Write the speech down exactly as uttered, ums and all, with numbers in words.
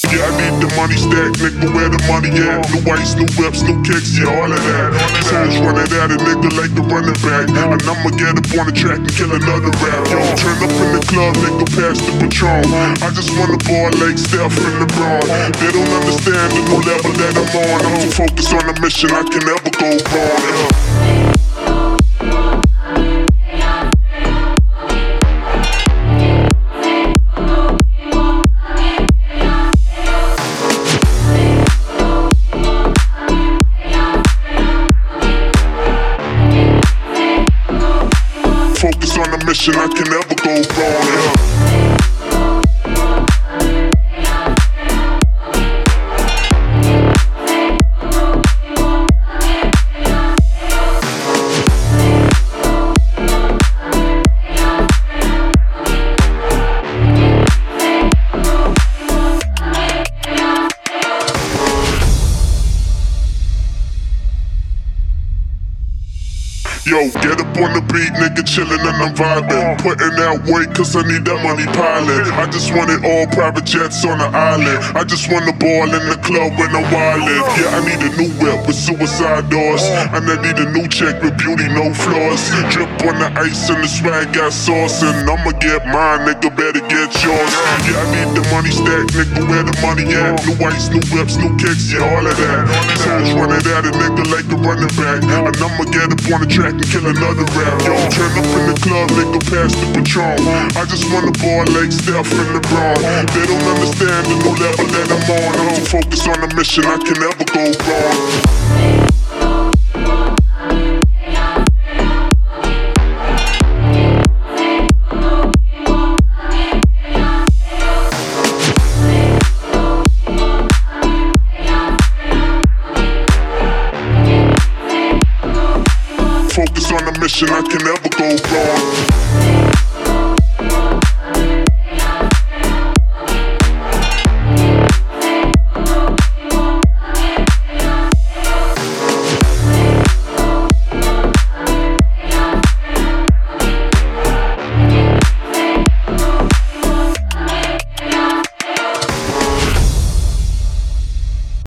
Yeah, I need the money stack, nigga, where the money at? New ice, new whips, new kicks, yeah, all of that. These hoes running at a nigga like the running back, and I'ma get up on the track and kill another rap. Yo, turn up in the club, nigga, pass the Patron. I just wanna ball like Steph in the LeBron. They don't understand the new level that I'm on. I'm too focused on the mission, I can never go wrong. Yeah. Focus on the mission, I can never go wrong. Yeah. Yo, get up on the beat, nigga, chillin' and I'm vibing. Putting out weight, cause I need that money piling. I just want it all, private jets on the island. I just want the ball in the club when I'm wildin'. Yeah, I need a new whip with suicide doors. And I need a new check with beauty, no flaws. Drip on the ice and the swag got sauce. And I'ma get mine, nigga, better get yours. Yeah, I need the money stack, nigga, where the money at? New ice, new whips, new kicks, yeah, all of that. These hoes running at a nigga like a running back, and I'ma get up on the track and kill another rap. Yo, turn up in the club, nigga, pass the Patron. I just wanna ball like Steph in LeBron. They don't understand the new level that I'm on. I'm too focused on the mission, I can never go wrong. Focus on the mission, I can never go wrong.